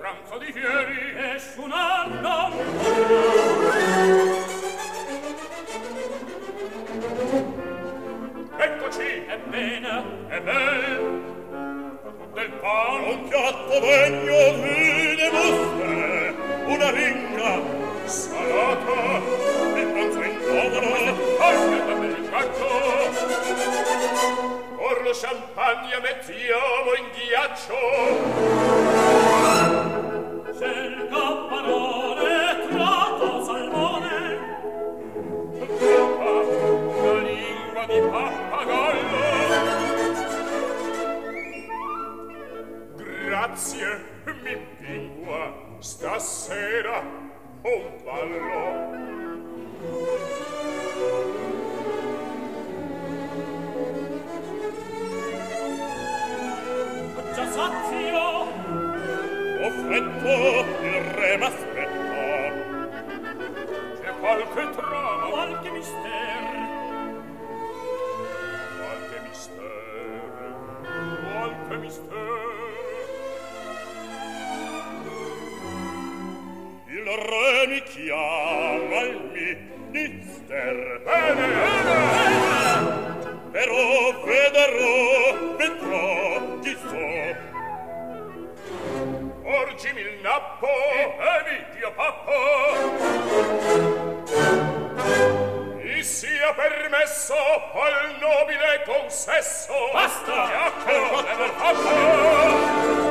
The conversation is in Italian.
pranzo di ieri. Esce un anno. Eccoci. Ebbene. Ebbene. Del pan. Un piatto degno di mostre, una ringa salata, il pranzo in tavola, aglio da melicato. Or lo champagne mettiamo in ghiaccio. Cerca parole, tratto salmone. La lingua di pappagallo. Grazie, mi pingua, stasera un ballo. Già sazio. Ho freddo, il re m'aspetta. C'è qualche trama, Qualche mister. qualche mister, qualche mister. Il re mi chiama il minister. Bene, bene. Però vedrò chi so. Porgimi il nappo, evitio pappo. Mi sia permesso al nobile consesso. Basta! Ecco, fatto.